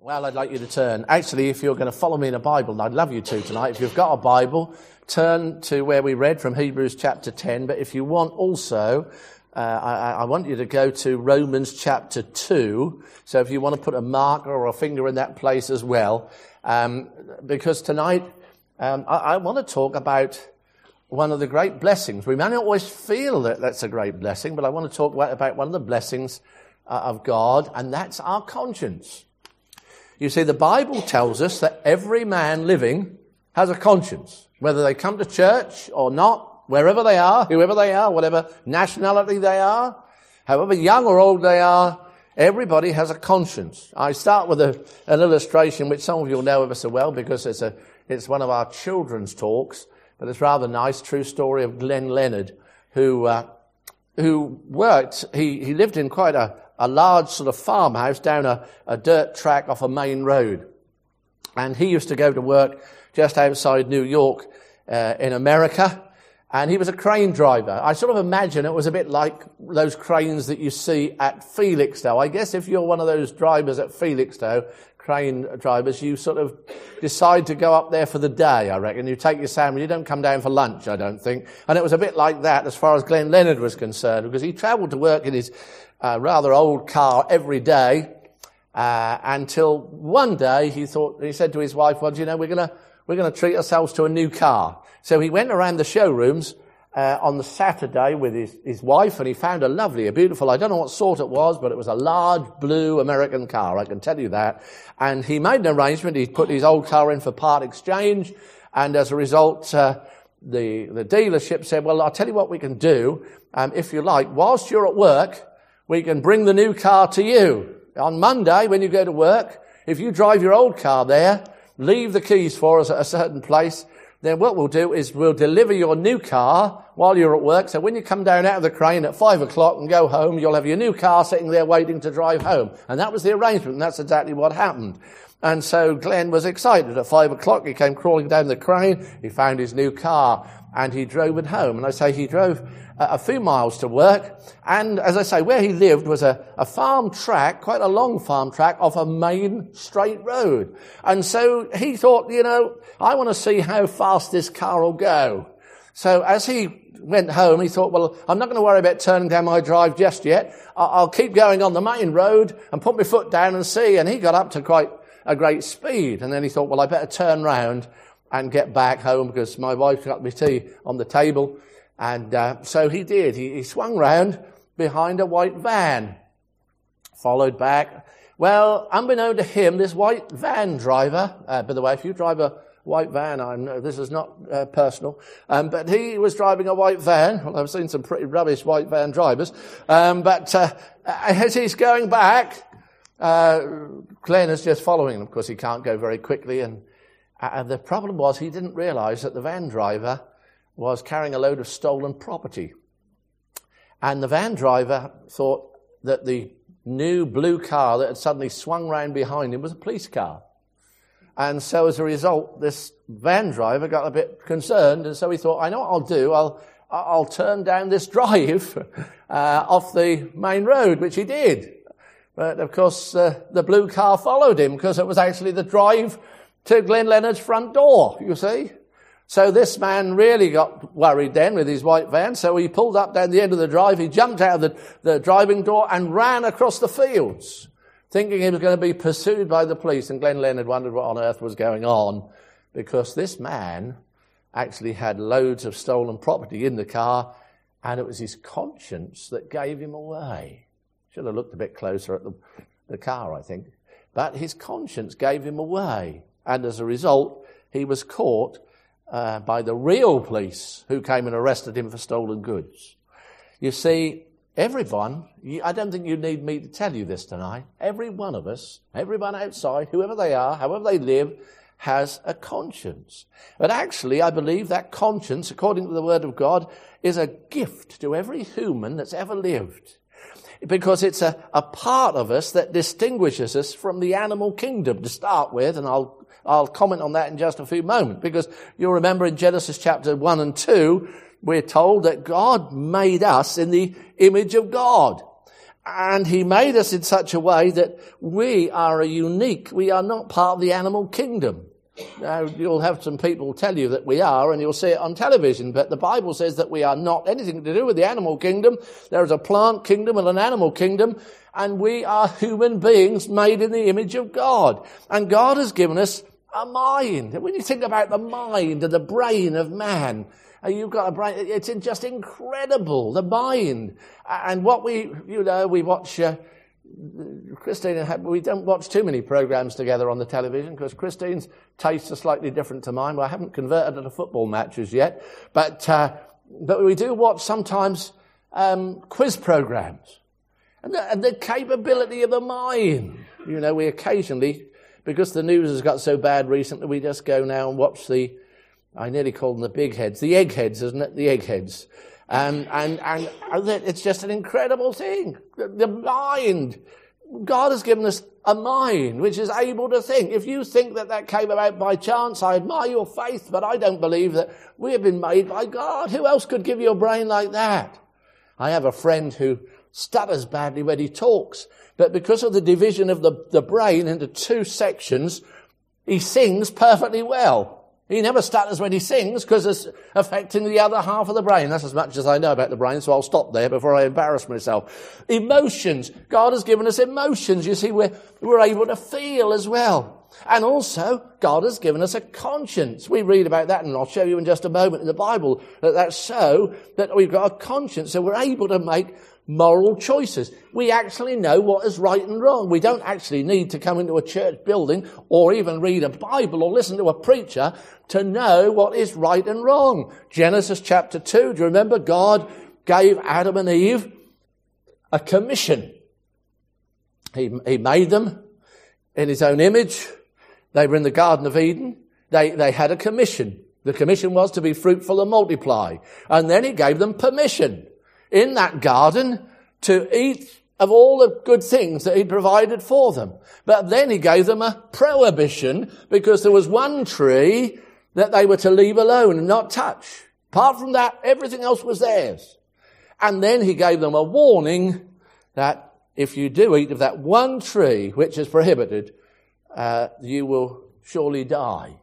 Well, I'd like you to turn. Actually, if you're going to follow me in a Bible, and I'd love you to tonight, if you've got a Bible, turn to where we read from Hebrews chapter 10. But if you want also, I want you to go to Romans chapter 2. So if you want to put a marker or a finger in that place as well. Because tonight, I want to talk about one of the great blessings. We may not always feel that that's a great blessing, but I want to talk about one of the blessings of God, and that's our conscience. You see, the Bible tells us that every man living has a conscience, whether they come to church or not, wherever they are, whoever they are, whatever nationality they are, however young or old they are, everybody has a conscience. I start with an illustration which some of you will know ever so well because it's one of our children's talks, but it's rather nice, true story of Glenn Leonard, who worked, he lived in quite a large sort of farmhouse down a dirt track off a main road. And he used to go to work just outside New York in America. And he was a crane driver. I sort of imagine it was a bit like those cranes that you see at Felixstowe. I guess if you're one of those drivers at Felixstowe, crane drivers, you sort of decide to go up there for the day, I reckon. You take your sandwich, you don't come down for lunch, I don't think. And it was a bit like that as far as Glenn Leonard was concerned, because he travelled to work in his rather old car every day until one day he said to his wife, well, do you know, we're going to treat ourselves to a new car. So he went around the showrooms on the Saturday with his wife, and he found a beautiful, I don't know what sort it was, but it was a large blue American car, I can tell you that. And he made an arrangement. He put his old car in for part exchange, and as a result, the dealership said, well, I'll tell you what we can do. If you like, whilst you're at work, we can bring the new car to you. On Monday, when you go to work, if you drive your old car there, leave the keys for us at a certain place, then what we'll do is we'll deliver your new car while you're at work. So when you come down out of the crane at 5 o'clock and go home, you'll have your new car sitting there waiting to drive home. And that was the arrangement, and that's exactly what happened. And so Glenn was excited. At 5 o'clock, he came crawling down the crane, he found his new car, and he drove it home. And I say he drove a few miles to work, and as I say, where he lived was a farm track, quite a long farm track, off a main straight road. And so he thought, I want to see how fast this car will go. So as he went home, he thought, well, I'm not going to worry about turning down my drive just yet. I'll keep going on the main road and put my foot down and see. And he got up to quite a great speed. And then he thought, well, I better turn round and get back home because my wife's got my tea on the table. And so he did. He swung round behind a white van, followed back. Well, unbeknown to him, this white van driver, by the way, if you drive a white van, this is not personal, but he was driving a white van. Well, I've seen some pretty rubbish white van drivers. But as he's going back, Glenn is just following him. Of course, he can't go very quickly. And the problem was he didn't realise that the van driver was carrying a load of stolen property. And the van driver thought that the new blue car that had suddenly swung round behind him was a police car. And so as a result, this van driver got a bit concerned, and so he thought, I know what I'll do, I'll turn down this drive off the main road, which he did. But of course, the blue car followed him because it was actually the drive to Glenn Leonard's front door, you see. So this man really got worried then with his white van, so he pulled up down the end of the drive, he jumped out of the driving door and ran across the fields, thinking he was going to be pursued by the police. And Glenn Leonard wondered what on earth was going on, because this man actually had loads of stolen property in the car, and it was his conscience that gave him away. Should have looked a bit closer at the car, I think. But his conscience gave him away, and as a result, he was caught by the real police who came and arrested him for stolen goods. You see, everyone, I don't think you need me to tell you this tonight, every one of us, everyone outside, whoever they are, however they live, has a conscience. But actually, I believe that conscience, according to the Word of God, is a gift to every human that's ever lived. Because it's a part of us that distinguishes us from the animal kingdom to start with, and I'll comment on that in just a few moments, because you'll remember in Genesis chapter 1 and 2, we're told that God made us in the image of God. And he made us in such a way that we are we are not part of the animal kingdom. Now, you'll have some people tell you that we are, and you'll see it on television, but the Bible says that we are not anything to do with the animal kingdom. There is a plant kingdom and an animal kingdom, and we are human beings made in the image of God. And God has given us a mind. When you think about the mind and the brain of man, you've got a brain, it's just incredible, the mind. And what we watch, Christine, we don't watch too many programs together on the television because Christine's tastes are slightly different to mine. Well, I haven't converted her to football matches yet, but we do watch sometimes quiz programs and the capability of the mind. We occasionally, because the news has got so bad recently, we just go now and watch I nearly call them the big heads, the eggheads, isn't it? The eggheads. And it's just an incredible thing. The mind. God has given us a mind which is able to think. If you think that came about by chance, I admire your faith, but I don't believe that we have been made by God. Who else could give you a brain like that? I have a friend who stutters badly when he talks, but because of the division of the brain into two sections, he sings perfectly well. He never stutters when he sings because it's affecting the other half of the brain. That's as much as I know about the brain, so I'll stop there before I embarrass myself. Emotions. God has given us emotions. You see, we're able to feel as well. And also, God has given us a conscience. We read about that, and I'll show you in just a moment in the Bible, that's so that we've got a conscience, so we're able to make moral choices. We actually know what is right and wrong. We don't actually need to come into a church building or even read a Bible or listen to a preacher to know what is right and wrong. Genesis chapter 2, do you remember? God gave Adam and Eve a commission. He made them in his own image. They were in the Garden of Eden. They had a commission. The commission was to be fruitful and multiply. And then he gave them permission in that garden to eat of all the good things that he provided for them. But then he gave them a prohibition because there was one tree that they were to leave alone and not touch. Apart from that, everything else was theirs. And then he gave them a warning that if you do eat of that one tree which is prohibited, you will surely die.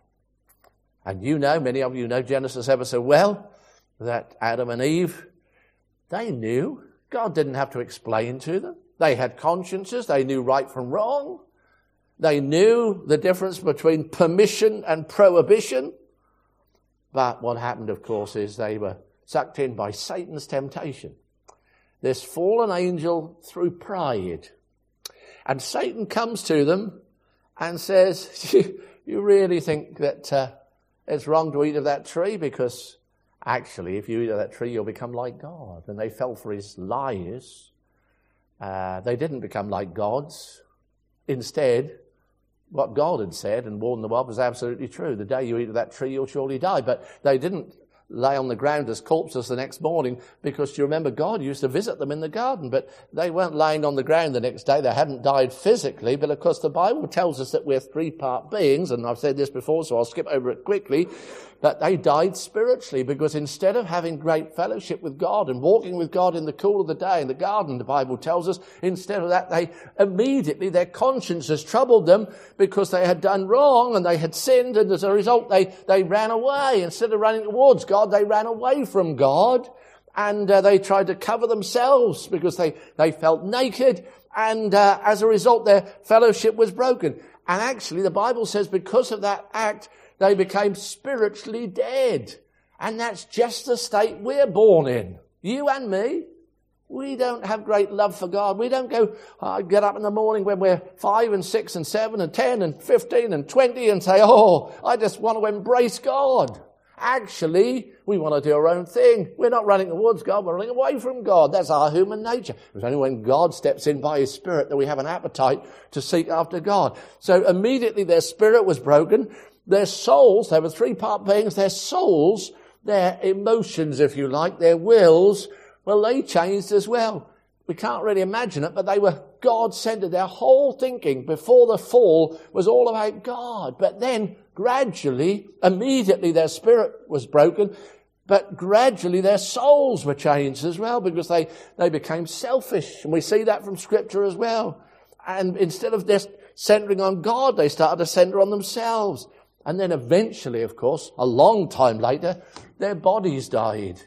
And many of you know Genesis ever so well, that Adam and Eve, they knew. God didn't have to explain to them. They had consciences. They knew right from wrong. They knew the difference between permission and prohibition. But what happened, of course, is they were sucked in by Satan's temptation. This fallen angel through pride. And Satan comes to them and says, you really think that it's wrong to eat of that tree? Because actually, if you eat of that tree, you'll become like God. And they fell for his lies. They didn't become like gods. Instead, what God had said and warned them of was absolutely true. The day you eat of that tree, you'll surely die. But they didn't lay on the ground as corpses the next morning, because you remember God used to visit them in the garden, but they weren't laying on the ground the next day. They hadn't died physically, but of course the Bible tells us that we're three-part beings, and I've said this before, so I'll skip over it quickly, but they died spiritually, because instead of having great fellowship with God and walking with God in the cool of the day in the garden, the Bible tells us, instead of that, their consciences troubled them because they had done wrong and they had sinned, and as a result they ran away. Instead of running towards God, they ran away from God, and they tried to cover themselves because they felt naked, and as a result their fellowship was broken. And actually the Bible says because of that act they became spiritually dead. And that's just the state we're born in. You and me. We don't have great love for God. We don't go, get up in the morning when we're 5 and 6 and 7 and 10 and 15 and 20 and say, I just want to embrace God. Actually, we want to do our own thing. We're not running towards God, we're running away from God. That's our human nature. It's only when God steps in by his Spirit that we have an appetite to seek after God. So immediately their spirit was broken. Their souls, they were three-part beings, their souls, their emotions, if you like, their wills, well, they changed as well. We can't really imagine it, but they were God-centered. Their whole thinking before the fall was all about God. But then, gradually, immediately their spirit was broken. But gradually their souls were changed as well, because they became selfish. And we see that from Scripture as well. And instead of just centering on God, they started to center on themselves. And then eventually, of course, a long time later, their bodies died.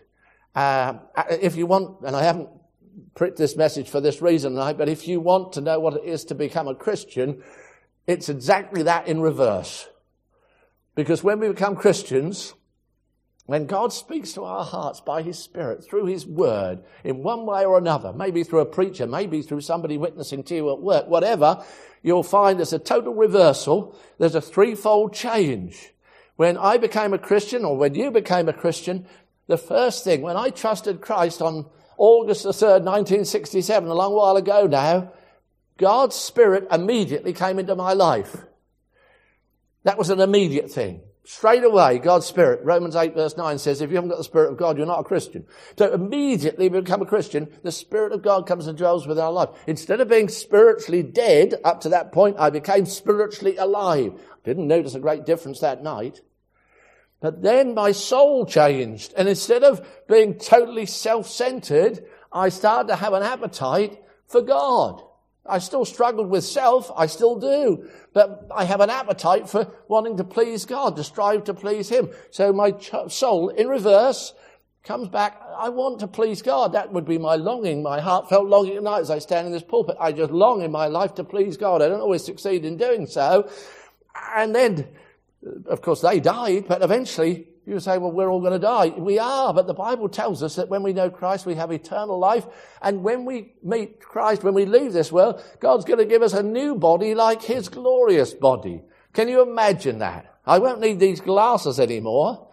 If you want, and I haven't pricked this message for this reason tonight, but if you want to know what it is to become a Christian, it's exactly that in reverse. Because when we become Christians, when God speaks to our hearts by His Spirit, through His Word, in one way or another, maybe through a preacher, maybe through somebody witnessing to you at work, whatever, you'll find there's a total reversal. There's a threefold change. When I became a Christian, or when you became a Christian, the first thing, when I trusted Christ on August the 3rd, 1967, a long while ago now, God's Spirit immediately came into my life. That was an immediate thing. Straight away, God's Spirit, Romans 8 verse 9 says, if you haven't got the Spirit of God, you're not a Christian. So immediately we become a Christian, the Spirit of God comes and dwells within our life. Instead of being spiritually dead, up to that point, I became spiritually alive. Didn't notice a great difference that night. But then my soul changed. And instead of being totally self-centered, I started to have an appetite for God. I still struggled with self, I still do, but I have an appetite for wanting to please God, to strive to please Him. So my soul, in reverse, comes back, I want to please God. That would be my longing, my heartfelt longing tonight as I stand in this pulpit. I just long in my life to please God. I don't always succeed in doing so. And then, of course, they died, but eventually you say, well, we're all going to die. We are, but the Bible tells us that when we know Christ, we have eternal life. And when we meet Christ, when we leave this world, God's going to give us a new body like His glorious body. Can you imagine that? I won't need these glasses anymore.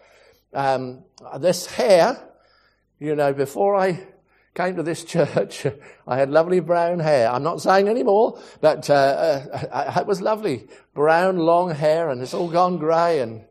This hair, before I came to this church, I had lovely brown hair. I'm not saying anymore, but it was lovely. Brown, long hair, and it's all gone grey, and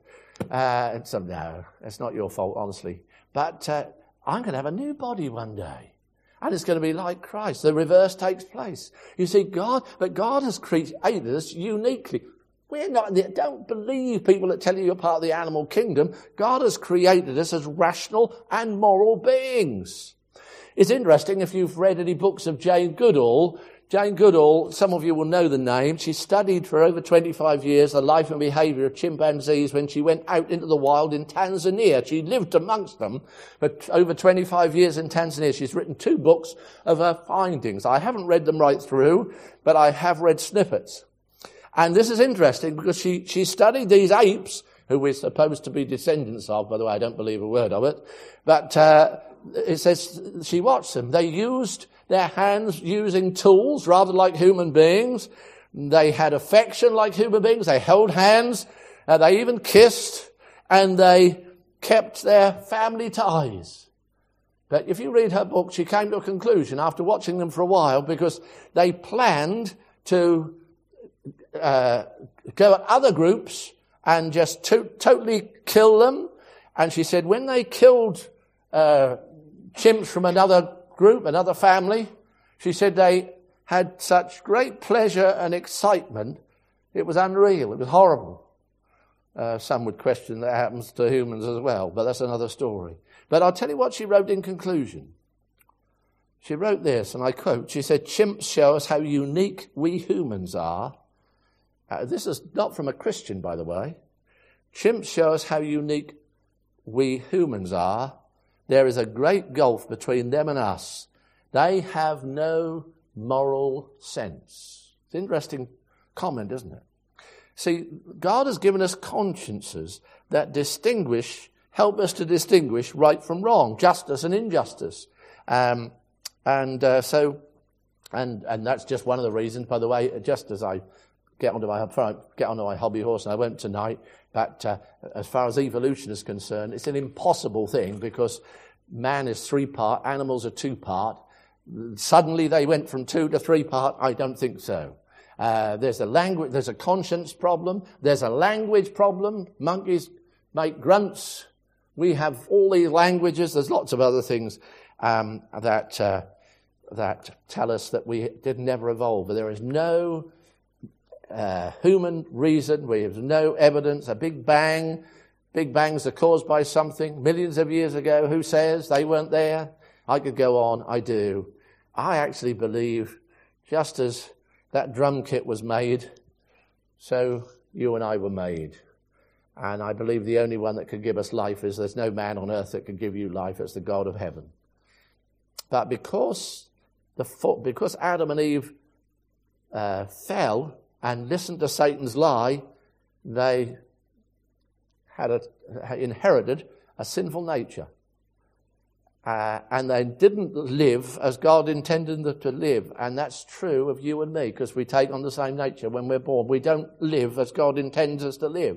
no, it's not your fault, honestly. But I'm going to have a new body one day. And it's going to be like Christ. The reverse takes place. You see, God has created us uniquely. We're not, don't believe people that tell you you're part of the animal kingdom. God has created us as rational and moral beings. It's interesting, if you've read any books of Jane Goodall, some of you will know the name. She studied for over 25 years the life and behavior of chimpanzees when she went out into the wild in Tanzania. She lived amongst them for over 25 years in Tanzania. She's written 2 books of her findings. I haven't read them right through, but I have read snippets. And this is interesting because she studied these apes, who we're supposed to be descendants of. By the way, I don't believe a word of it. But it says she watched them. They used their hands using tools rather like human beings. They had affection like human beings. They held hands. They even kissed. And they kept their family ties. But if you read her book, she came to a conclusion after watching them for a while, because they planned to go at other groups and just totally kill them. And she said when they killed chimps from another group, another family, she said they had such great pleasure and excitement, it was unreal, it was horrible. Some would question that happens to humans as well, but that's another story. But I'll tell you what she wrote in conclusion. She wrote this, and I quote, she said, "Chimps show us how unique we humans are." This is not from a Christian, by the way. "Chimps show us how unique we humans are. There is a great gulf between them and us. They have no moral sense." It's an interesting comment, isn't it? See, God has given us consciences that help us to distinguish right from wrong, justice and injustice. And that's just one of the reasons, by the way, just as I get onto my hobby horse, and I won't tonight, but as far as evolution is concerned, it's an impossible thing, because man is 3-part, animals are 2-part. Suddenly they went from 2 to 3-part. I don't think so. There's a conscience problem. There's a language problem. Monkeys make grunts. We have all these languages. There's lots of other things that tell us that we did never evolve. But there is no human reason. We have no evidence. A big bang Big bangs are caused by something millions of years ago. Who says they weren't there? I could go on. I do. I actually believe just as that drum kit was made, so you and I were made. And I believe the only one that can give us life is there's no man on earth that can give you life. It's the God of heaven. But because Adam and Eve fell and listened to Satan's lie, they had inherited a sinful nature. And they didn't live as God intended them to live. And that's true of you and me, because we take on the same nature when we're born. We don't live as God intends us to live.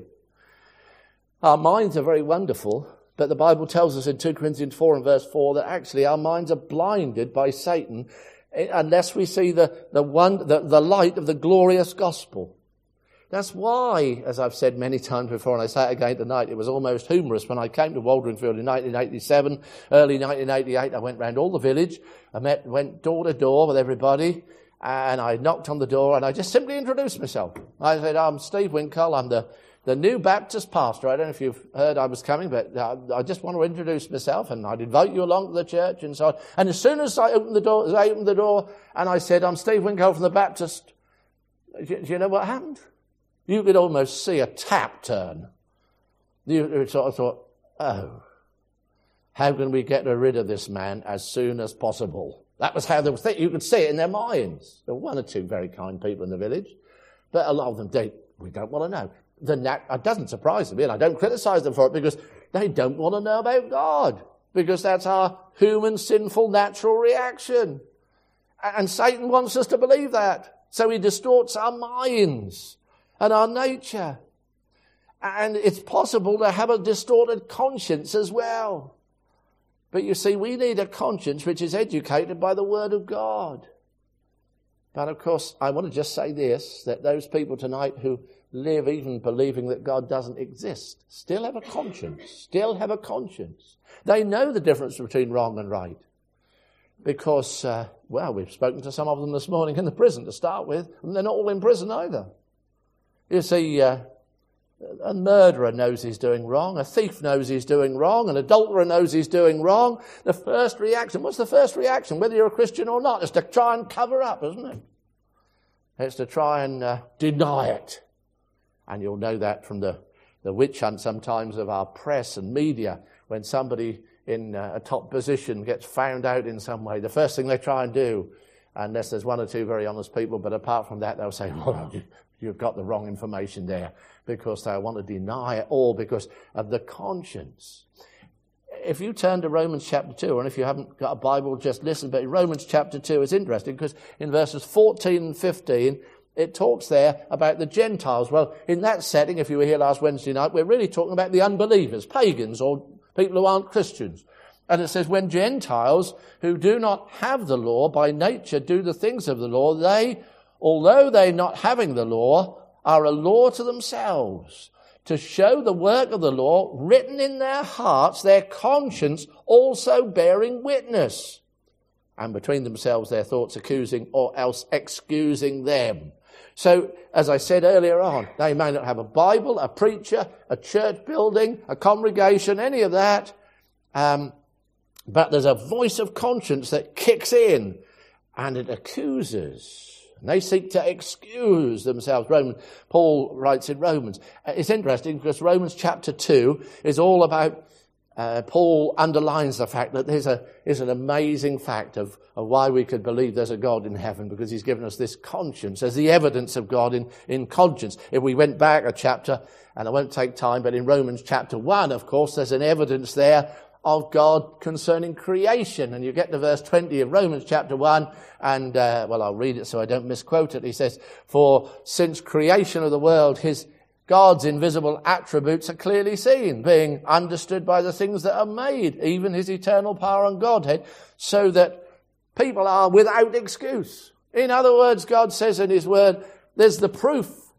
Our minds are very wonderful, but the Bible tells us in 2 Corinthians 4 and verse 4 that actually our minds are blinded by Satan unless we see the light of the glorious gospel. That's why, as I've said many times before, and I say it again tonight, it was almost humorous when I came to Waldronfield in 1987, early 1988. I went round all the village. I went door to door with everybody, and I knocked on the door, and I just simply introduced myself. I said, I'm Steve Winkle. I'm the new Baptist pastor. I don't know if you've heard I was coming, but I just want to introduce myself, and I'd invite you along to the church and so on. And as soon as I opened the door, and I said, I'm Steve Winkle from the Baptist, do you know what happened? You could almost see a tap turn. You sort of thought, oh, how can we get rid of this man as soon as possible? That was how they were thinking. You could see it in their minds. There were one or two very kind people in the village, but a lot of them, we don't want to know. It doesn't surprise me, and I don't criticize them for it, because they don't want to know about God, because that's our human, sinful, natural reaction. And Satan wants us to believe that. So he distorts our minds and our nature. And it's possible to have a distorted conscience as well. But you see, we need a conscience which is educated by the Word of God. But of course, I want to just say this, that those people tonight who live even believing that God doesn't exist still have a conscience. They know the difference between wrong and right. Because, we've spoken to some of them this morning in the prison to start with, and they're not all in prison either. You see, a murderer knows he's doing wrong, a thief knows he's doing wrong, an adulterer knows he's doing wrong. The first reaction, what's the first reaction, whether you're a Christian or not? It's to try and cover up, isn't it? It's to try and deny it. And you'll know that from the witch hunt sometimes of our press and media. When somebody in a top position gets found out in some way, the first thing they try and do, unless there's one or two very honest people, but apart from that, they'll say, well, you've got the wrong information there, because they want to deny it all because of the conscience. If you turn to Romans chapter 2, and if you haven't got a Bible, just listen, but in Romans chapter 2 is interesting, because in verses 14 and 15, it talks there about the Gentiles. Well, in that setting, if you were here last Wednesday night, we're really talking about the unbelievers, pagans, or people who aren't Christians. And it says, when Gentiles who do not have the law by nature do the things of the law, they, although they not having the law, are a law to themselves, to show the work of the law written in their hearts, their conscience also bearing witness, and between themselves their thoughts accusing or else excusing them. So, as I said earlier on, they may not have a Bible, a preacher, a church building, a congregation, any of that, but there's a voice of conscience that kicks in, and it accuses. And they seek to excuse themselves. Paul writes in Romans. It's interesting because Romans chapter 2 is all about, Paul underlines the fact that there's an amazing fact of why we could believe there's a God in heaven, because he's given us this conscience as the evidence of God in conscience. If we went back a chapter, and I won't take time, but in Romans chapter 1, of course, there's an evidence there of God concerning creation. And you get to verse 20 of Romans chapter 1, and, I'll read it so I don't misquote it. He says, for since creation of the world, God's invisible attributes are clearly seen, being understood by the things that are made, even his eternal power and Godhead, so that people are without excuse. In other words, God says in his word, there's the proof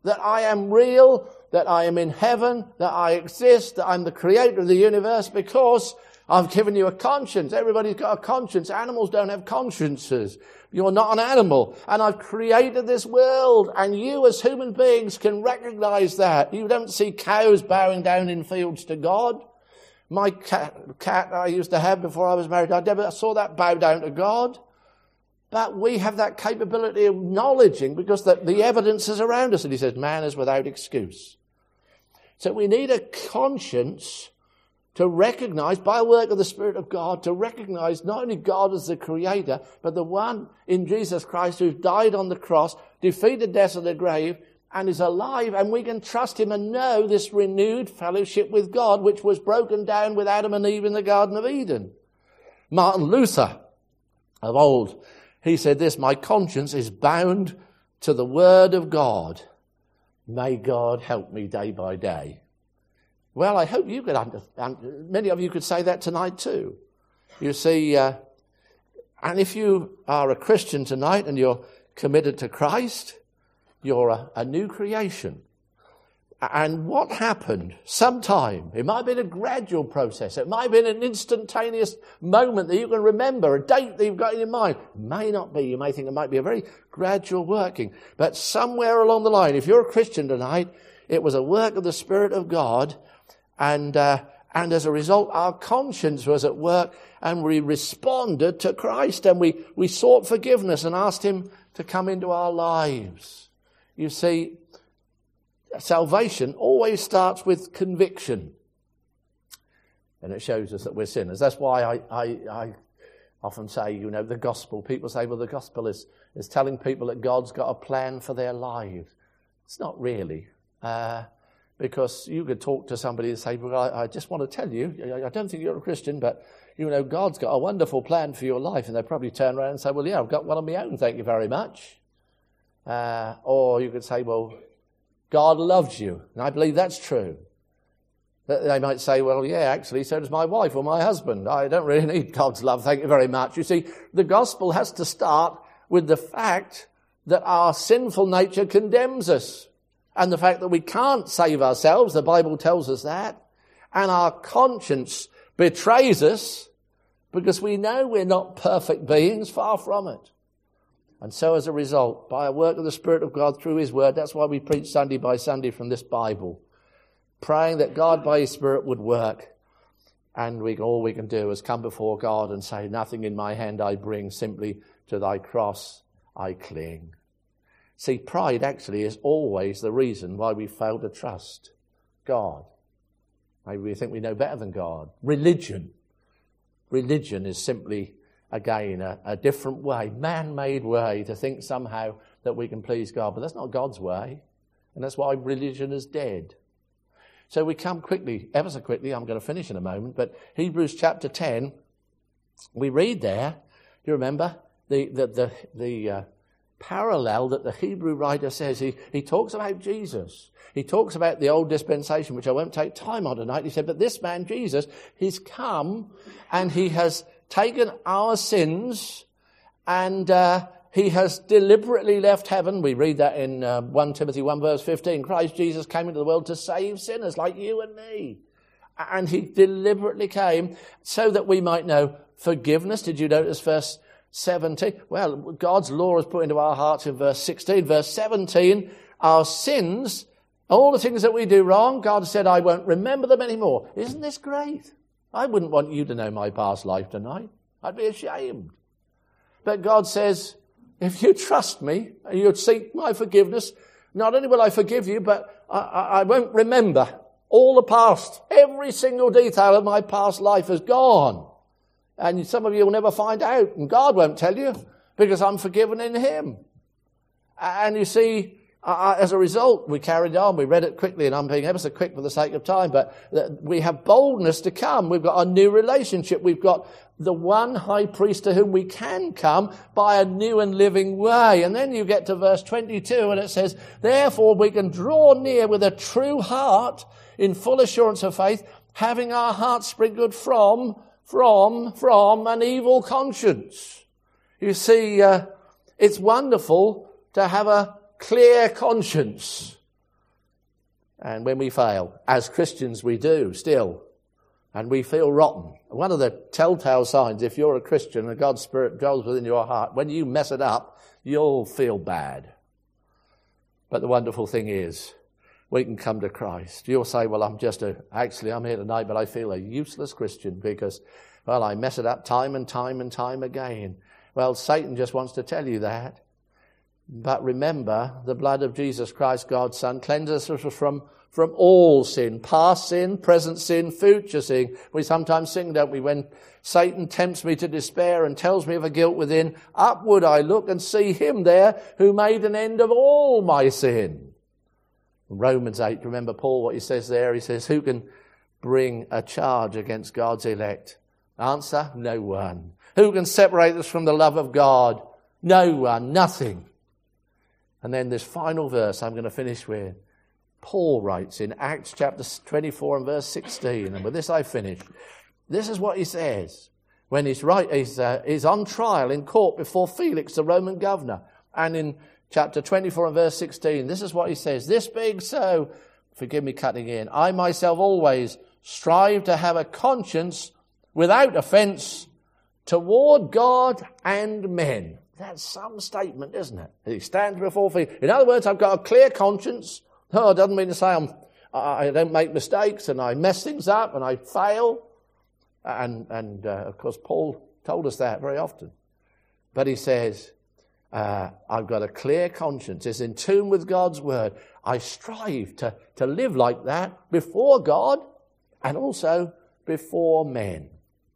that I am real, that I am in heaven, that I exist, that I'm the creator of the universe, because I've given you a conscience. Everybody's got a conscience. Animals don't have consciences. You're not an animal. And I've created this world, and you as human beings can recognize that. You don't see cows bowing down in fields to God. My cat I used to have before I was married, I never saw that bow down to God. But we have that capability of acknowledging, because the evidence is around us. And he says, man is without excuse. So we need a conscience to recognize, by work of the Spirit of God, to recognize not only God as the Creator, but the one in Jesus Christ who died on the cross, defeated death and the grave, and is alive, and we can trust him and know this renewed fellowship with God, which was broken down with Adam and Eve in the Garden of Eden. Martin Luther of old, he said this, my conscience is bound to the Word of God. May God help me day by day. Well, I hope you could understand. Many of you could say that tonight too. You see, and if you are a Christian tonight and you're committed to Christ, you're a new creation. And what happened sometime, it might have been a gradual process, it might have been an instantaneous moment that you can remember, a date that you've got in your mind. It may not be, you may think it might be a very gradual working. But somewhere along the line, if you're a Christian tonight, it was a work of the Spirit of God, and as a result, our conscience was at work, and we responded to Christ, and we sought forgiveness and asked him to come into our lives. You see, salvation always starts with conviction. And it shows us that we're sinners. That's why I often say, the gospel. People say, well, the gospel is telling people that God's got a plan for their lives. It's not really. Because you could talk to somebody and say, well, I just want to tell you, I don't think you're a Christian, but, God's got a wonderful plan for your life. And they probably turn around and say, well, yeah, I've got one of my own, thank you very much. Or you could say, well, God loves you. And I believe that's true. They might say, well, yeah, actually, so does my wife or my husband. I don't really need God's love, thank you very much. You see, the gospel has to start with the fact that our sinful nature condemns us. And the fact that we can't save ourselves, the Bible tells us that. And our conscience betrays us because we know we're not perfect beings, far from it. And so as a result, by a work of the Spirit of God through his word, that's why we preach Sunday by Sunday from this Bible, praying that God by his Spirit would work. And all we can do is come before God and say, nothing in my hand I bring, simply to thy cross I cling. See, pride actually is always the reason why we fail to trust God. Maybe we think we know better than God. Religion is simply, again, a different way, man-made way to think somehow that we can please God. But that's not God's way. And that's why religion is dead. So we come quickly, ever so quickly, I'm going to finish in a moment, but Hebrews chapter 10, we read there, do you remember, the parallel that the Hebrew writer says. He talks about Jesus. He talks about the old dispensation, which I won't take time on tonight. He said, but this man, Jesus, he's come and he has taken our sins and he has deliberately left heaven. We read that in 1 Timothy 1 verse 15. Christ Jesus came into the world to save sinners like you and me. And he deliberately came so that we might know forgiveness. Did you notice verse 17? Well, God's law is put into our hearts in verse 16. Verse 17, our sins, all the things that we do wrong, God said, I won't remember them anymore. Isn't this great? I wouldn't want you to know my past life tonight. I'd be ashamed. But God says, if you trust me and you seek my forgiveness, not only will I forgive you, but I won't remember all the past. Every single detail of my past life is gone. And some of you will never find out, and God won't tell you, because I'm forgiven in him. And you see, as a result, we carried on, we read it quickly, and I'm being ever so quick for the sake of time, but we have boldness to come. We've got a new relationship. We've got the one high priest to whom we can come by a new and living way. And then you get to verse 22, and it says, therefore we can draw near with a true heart in full assurance of faith, having our hearts sprinkled from an evil conscience. You see, it's wonderful to have a clear conscience. And when we fail, as Christians we do still, and we feel rotten. One of the telltale signs, if you're a Christian and God's Spirit dwells within your heart, when you mess it up, you'll feel bad. But the wonderful thing is, we can come to Christ. You'll say, well, I'm here tonight, but I feel a useless Christian because, well, I mess it up time and time and time again. Well, Satan just wants to tell you that. But remember, the blood of Jesus Christ, God's Son, cleanses us from all sin, past sin, present sin, future sin. We sometimes sing, don't we, when Satan tempts me to despair and tells me of a guilt within, upward I look and see him there who made an end of all my sin. Romans 8, remember Paul, what he says there? He says, who can bring a charge against God's elect? Answer, no one. Who can separate us from the love of God? No one, nothing. And then this final verse I'm going to finish with. Paul writes in Acts chapter 24 and verse 16, and with this I finish. This is what he says when he's on trial in court before Felix, the Roman governor. And in chapter 24 and verse 16, this is what he says. This being so, forgive me cutting in, I myself always strive to have a conscience without offense toward God and men. That's some statement, isn't it? He stands before Felix. In other words, I've got a clear conscience. Oh, it doesn't mean to say I don't make mistakes and I mess things up and I fail. And of course, Paul told us that very often. But he says, I've got a clear conscience. It's in tune with God's word. I strive to live like that before God and also before men.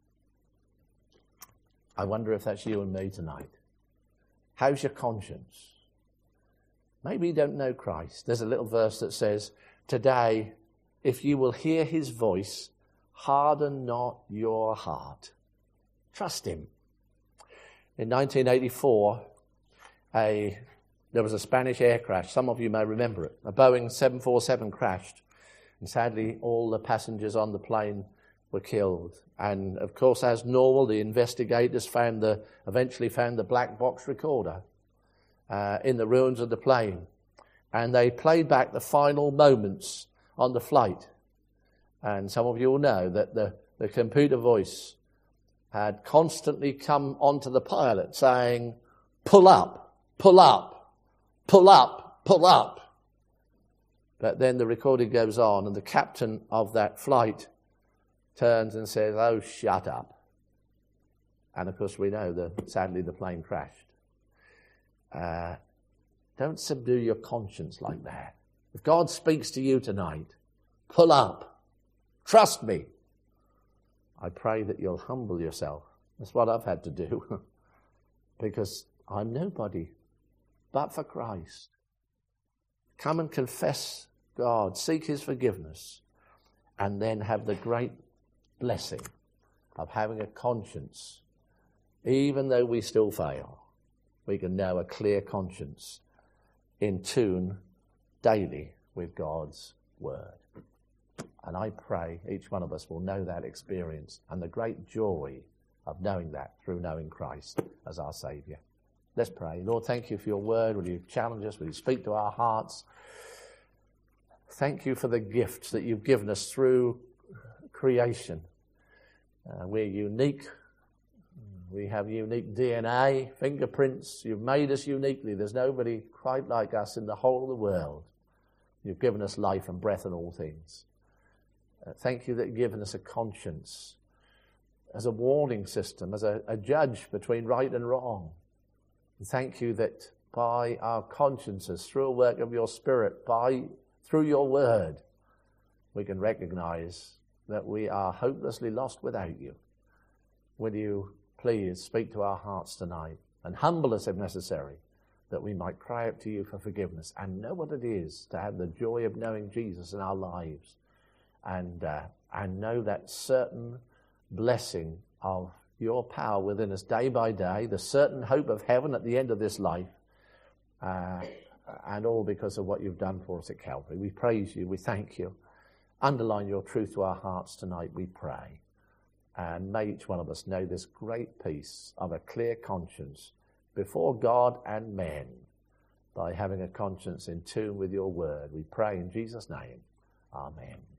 I wonder if that's you and me tonight. How's your conscience? Maybe you don't know Christ. There's a little verse that says, today, if you will hear his voice, harden not your heart. Trust him. In 1984, there was a Spanish air crash. Some of you may remember it. A Boeing 747 crashed. And sadly, all the passengers on the plane were killed. And of course, as normal, the investigators eventually found the black box recorder in the ruins of the plane. And they played back the final moments on the flight. And some of you will know that the computer voice had constantly come onto the pilot saying, pull up, pull up, pull up, pull up. But then the recording goes on and the captain of that flight turns and says, oh, shut up. And of course we know sadly the plane crashed. Don't subdue your conscience like that. If God speaks to you tonight, pull up. Trust me. I pray that you'll humble yourself. That's what I've had to do. Because I'm nobody but for Christ. Come and confess God. Seek his forgiveness. And then have the great blessing of having a conscience. Even though we still fail, we can know a clear conscience in tune daily with God's word. And I pray each one of us will know that experience and the great joy of knowing that through knowing Christ as our Saviour. Let's pray. Lord, thank you for your word. Will you challenge us? Will you speak to our hearts? Thank you for the gifts that you've given us through creation. We're unique. We have unique DNA, fingerprints. You've made us uniquely. There's nobody quite like us in the whole of the world. You've given us life and breath and all things. Thank you that you've given us a conscience as a warning system, as a judge between right and wrong. And thank you that by our consciences, through a work of your Spirit, through your word, we can recognize that we are hopelessly lost without you. Will you please speak to our hearts tonight and humble us if necessary, that we might cry out to you for forgiveness and know what it is to have the joy of knowing Jesus in our lives and know that certain blessing of your power within us day by day, the certain hope of heaven at the end of this life, and all because of what you've done for us at Calvary. We praise you. We thank you. Underline your truth to our hearts tonight, we pray. And may each one of us know this great peace of a clear conscience before God and men by having a conscience in tune with your word. We pray in Jesus' name. Amen.